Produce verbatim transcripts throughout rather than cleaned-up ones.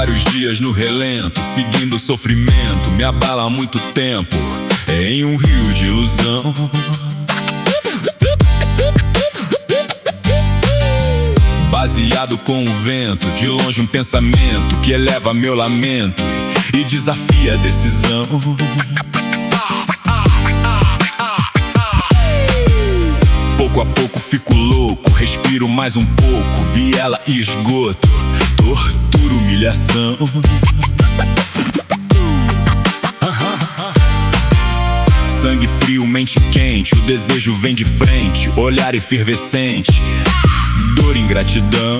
vários dias no relento, seguindo o sofrimento, me abala há muito tempo. É em um rio de ilusão. Baseado com o vento, de longe um pensamento que eleva meu lamento e desafia a decisão. Pouco a pouco fico louco, respiro mais um pouco, viela e esgoto, tortura, humilhação. Sangue frio, mente quente, o desejo vem de frente, olhar efervescente, dor, ingratidão.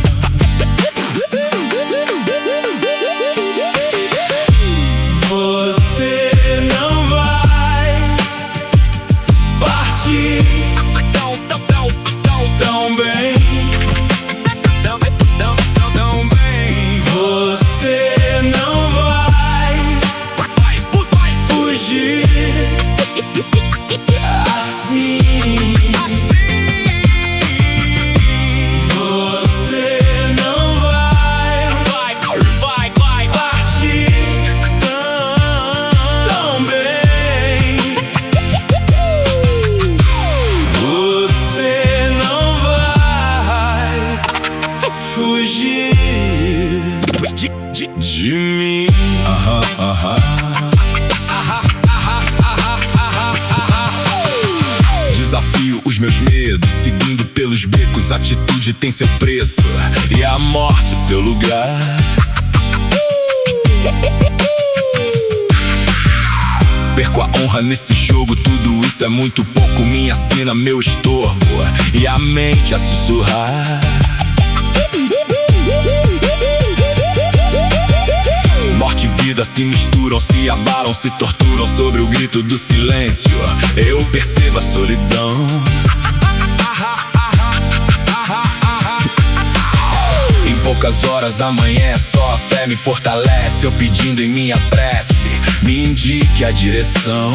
Você não vai partir tão, tão, tão, tão, tão bem, tão, tão, tão, tão bem. Você não vai, vai, vai fugir assim. Fugir de, de, de mim. Aham, aham. Desafio os meus medos, seguindo pelos becos. Atitude tem seu preço e a morte seu lugar. Perco a honra nesse jogo, tudo isso é muito pouco. Me assina meu estorvo e a mente a sussurrar. Morte e vida se misturam, se abalam, se torturam sobre o grito do silêncio. Eu percebo a solidão. Em poucas horas amanhã só a fé me fortalece. Eu pedindo em minha prece, me indique a direção.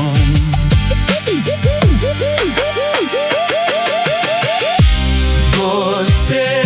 Você